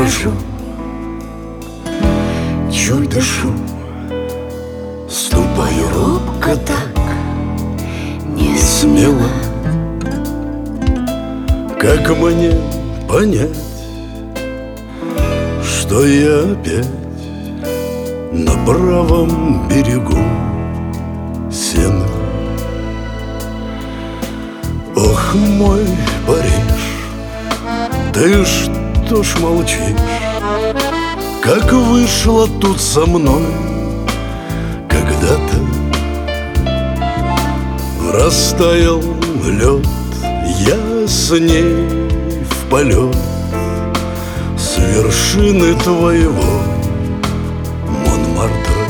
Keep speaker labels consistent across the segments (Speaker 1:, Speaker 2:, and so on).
Speaker 1: хожу, чуть дышу, ступаю робко так, не смело. Как мне понять, что я опять на правом берегу Сены? Ох, мой Париж, ты что ж молчишь? Как вышло тут со мной когда-то? Растаял лед, я с ней в полет с вершины твоего Монмартра.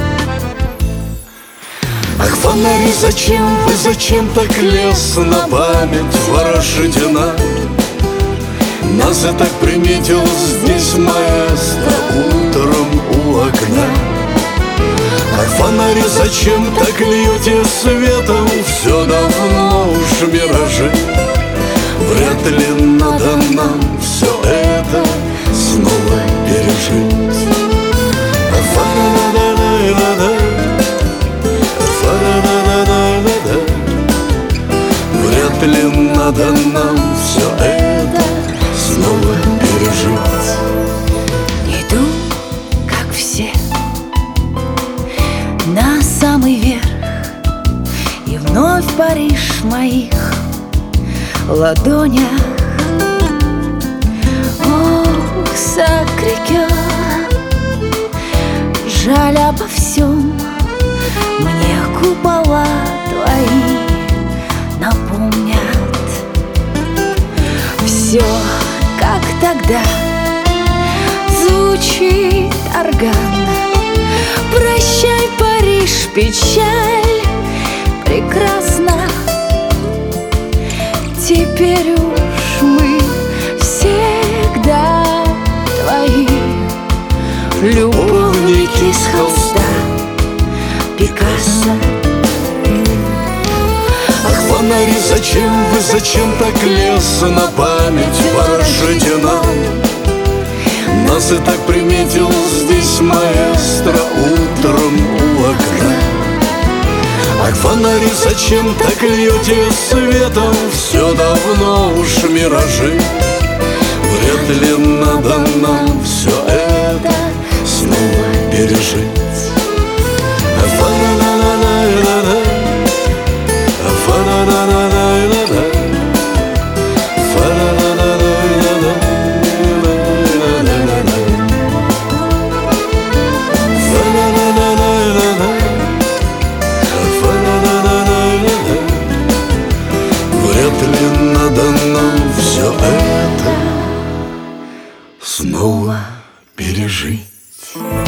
Speaker 1: Ах, фонари, зачем так лес на память ворошите нами? Нас и так приметил здесь маэстро утром у окна. Ах, фонари, зачем так льете светом? Все давно уж миражи. Вряд ли надо нам все это снова пережить. Вряд ли надо нам все это снова пережить.
Speaker 2: Иду, как все, на самый верх, и вновь Париж в моих ладонях. Ох, Сакрэ-Кёр, жаль обо всем, мне купола твои напомнят. Все, как тогда, звучит орган. Прощай, Париж, печаль прекрасна. Теперь уж мы всегда твои любовники с холста Пикассо.
Speaker 1: Ах, фонари, зачем так лес на память ворошите нам? Нас и так приметил здесь маэстро утром у окна. Ах, фонари, зачем так льете светом? Все давно уж миражи. Вряд ли надо нам все это снова пережить. Вряд ли надо нам все это снова пережить.